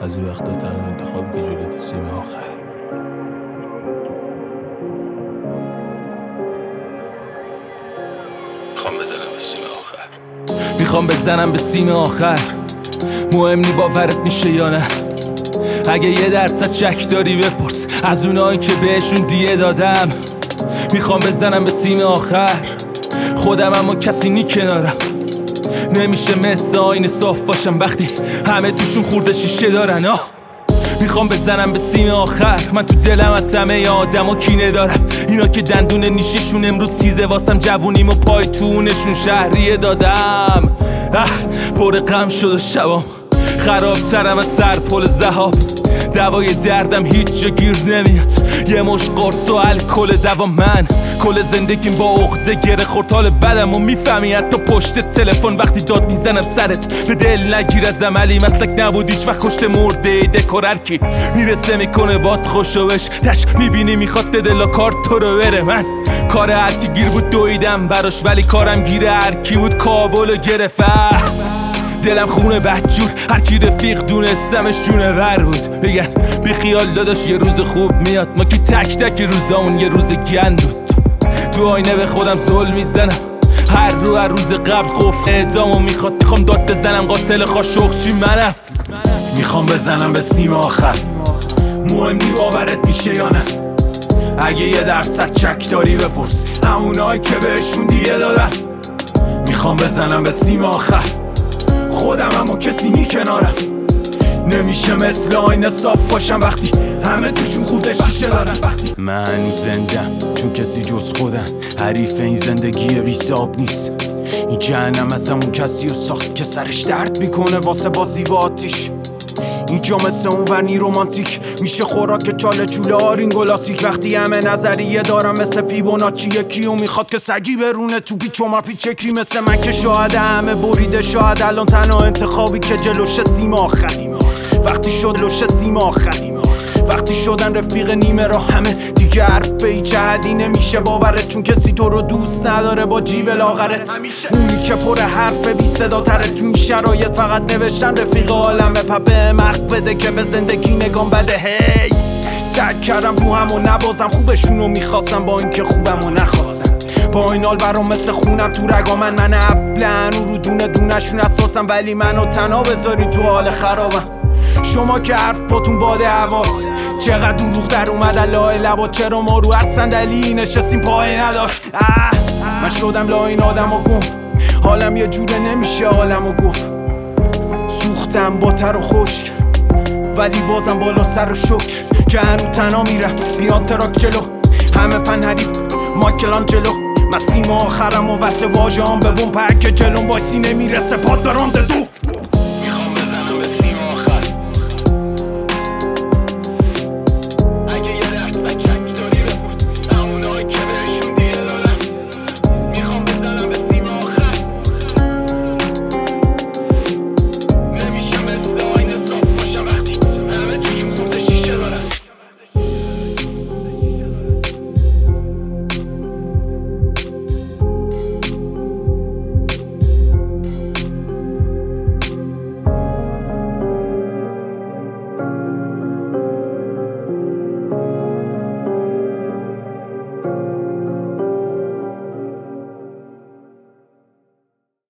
بعضی وقتا تنها انتخابی که جلوی سیم آخره. میخوام بزنم به سیم آخر. مهم نی باورت میشه یا نه. اگه 1% شک داری بپرس از اونایی که بهشون دیه دادم. میخوام بزنم به سیم آخر خودم، اما کسی نی کنارم. نمیشه مثل آینه صاف باشم وقتی همه توشون خورده شیشه دارن. میخوام بزنم به سیم آخر. من تو دلم از همه آدم و کینه دارم. اینا که دندون نیششون امروز تیزه واسم جوونیم و پای تونشون شهریه دادم. پر غم شد و شبام خرابترم از سر پل ذهاب. دوای دردم هیچ جا گیر نمیاد. یه مش قرص و الکل دوا. من کل زندگیم با عقده گره خورد. حال بدم و میفهمی حتی پشت تلفن وقتی داد میزنم سرت. به دل نگیر از عملی مسلک نبود هیچ وقت کشته مرده دکورر کی میرسه میکنه باد خوشوش تش میبینی میخواد دل کار تو رو بره. من کار هرکی گیر بود دویدم براش ولی کارم گیره هرکی بود کابلو گرفت. دلم خونه بدجور هرکی رفیق دونستمش جونه ور بود. بگن بی خیال داداش یه روز خوب میاد. ما که تک تک روزامون یه روز گند بود. تو آینه به خودم ظلم میزنم هر روز قبل خوف اعدامو میخوام داد بزنم قاتل خاشخچی منم. میخوام بزنم به سیم آخر. مهم نی باورت میشه یا نه. اگه 1% شک داری بپرس همونایی که بهشون دیه دادن. میخوام بزنم به سیم آخر خودم، اما کسی نی کنارم. نمیشه مثل آینه صاف باشم وقتی همه توشون خورده شیشه دارن. من هنوز زندم چون کسی جز خودم حریف این زندگی بی‌حساب نیست. این جهنم از همون کسی رو ساخت که سرش درد میکنه واسه بازی با آتیش. اینجا مثل اون ونی رومانتیک میشه خوراک چاله چوله آرینگولاسیک. وقتی همه نظریه دارم مثل فیبوناچی یکیو میخواد که سگی برونه تو پیچ و مارپیچ. یکی مثل من که شاید همه بریده شاید الان تنها انتخابی که جلوش سیم آخر. وقتی شد لوش سیم آخر وقتی شدن رفیق نیمه را همه دیگه حرف به هیچ حدی نمیشه باورت. چون کسی تو رو دوست نداره با جیب لاغرت. اونی که پر حرف بی صدا تره تو این شرایط فقط نوشتن رفیق عالمه. پپه مخ بده که به زندگی نگام بده. هی سعی کردم رو همو نبازم خوبشونو میخواستم با اینکه خوبمو نخواستم. با این حال برام مثل خونم تو رگا من ابلن و رو دونه دونشون اساسم. ولی منو تنها بذاری تو حال خرابم. شما که حرفاتون باده حواس چقدر دروغ در اومدن لای لبا. چرا ما رو هر صندلی نشستیم پای نداشت. من شدم لای این آدم و گم. حالم یه جوره نمیشه حالمو گفت. سوختم با تر و خشک ولی بازم بالا سر و شکر که هنو تنها میرم بیان تراک جلو. همه فن حریف مایکلانجلو. من سیم آخرم و وصل واژه‌ام به بوم پرک جلوم. بایسی نمیرسه پاد برام دو.